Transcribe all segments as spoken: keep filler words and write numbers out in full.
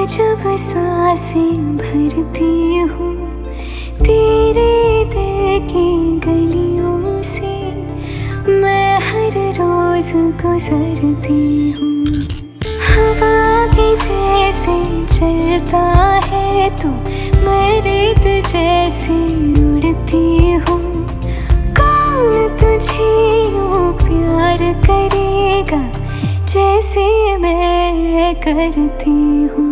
जब सांसें भरती हूँ तेरे दिल की गलियों से, मैं हर रोज गुजरती हूँ। हवा के जैसे चलता है तू, मैं रेत जैसे उड़ती हूँ। कौन तुझे यूँ प्यार करेगा जैसे मैं करती हूँ।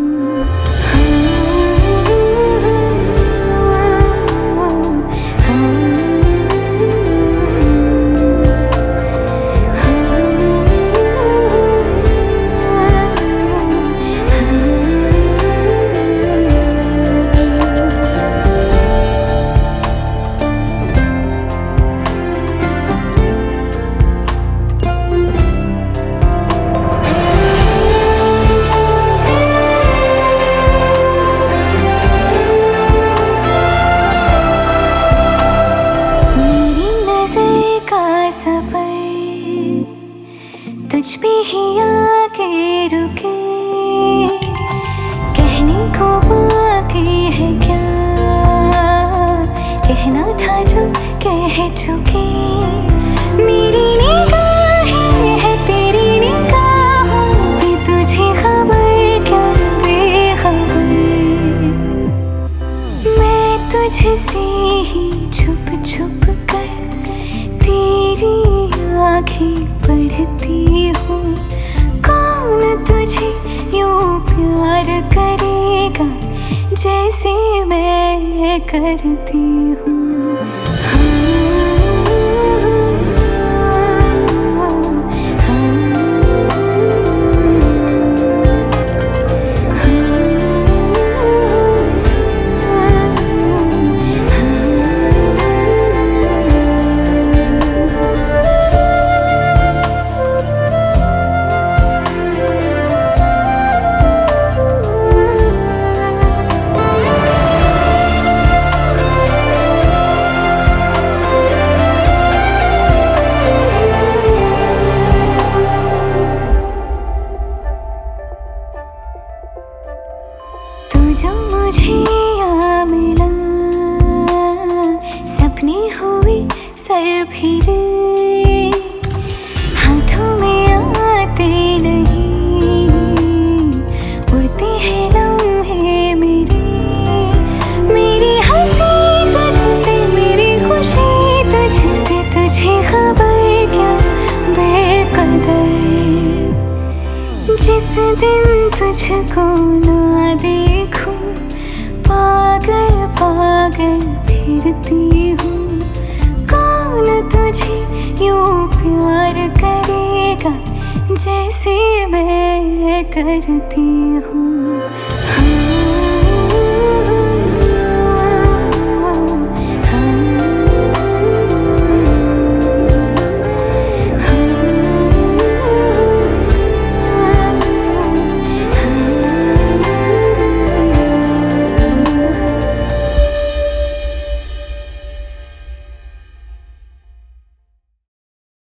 तुझ पे ही आके रुके, कहने को बाकी है क्या, कहना था जो कह चुके। मेरी निगाहें है तेरी निगाहों पे, तुझे खबर क्या बेखबर। मैं तुझसे ही छुप छुप कर तेरी आँखें पढ़ती हूँ। कौन तुझे यूँ प्यार करेगा जैसे मैं करती हूँ। जो मुझे यहाँ मिला, सपने हुए सर फिरे, हाथों में आते नहीं, उड़ते हैं लम्हे मेरे। मेरी हंसी तुझसे, मेरी खुशी तुझसे, तुझे खबर क्या बेकदर। जिस दिन तुझको ना देखूं, पागल पागल फिरती हूँ। कौन तुझे यूँ प्यार करेगा जैसे मैं करती हूँ।